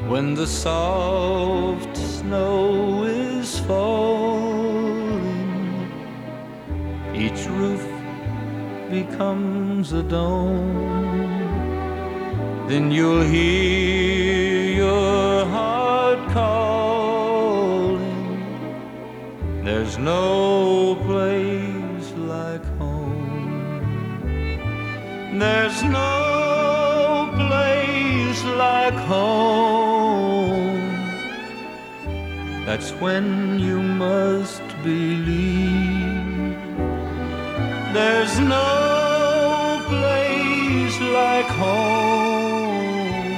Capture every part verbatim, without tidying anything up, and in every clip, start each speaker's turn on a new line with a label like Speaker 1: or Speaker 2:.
Speaker 1: when the soft snow is falling, each roof becomes a dome. Then you'll hear your heart calling. There's no place like home. There's no place like home. That's when you must believe. There's no place like home,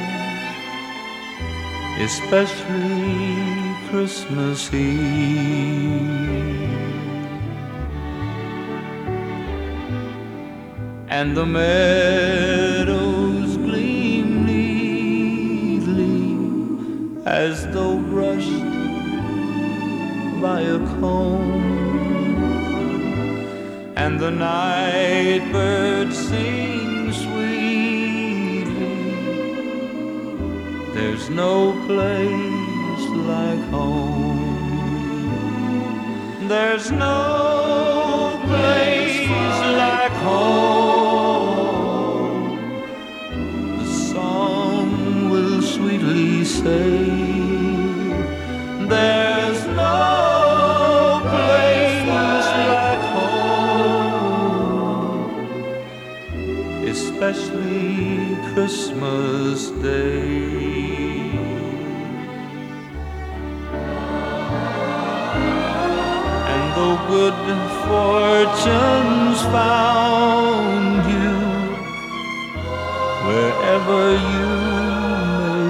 Speaker 1: especially Christmas Eve. And the meadows gleam neatly as though brushed by a comb, and the night birds sing sweetly. There's no place like home. There's no place like home. The song will sweetly say, there's no place like home, especially Christmas Day. And though good fortune's found you, wherever you may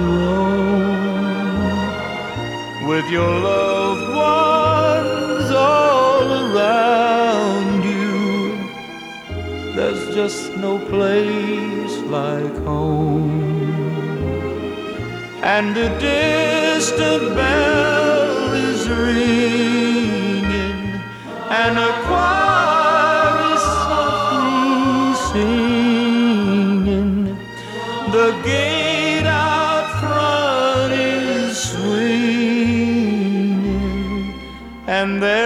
Speaker 1: roam, with your loved ones all around you, there's just no place like home. And a distant bell is ringing, and a choir is softly singing. The gate out front is swinging, and there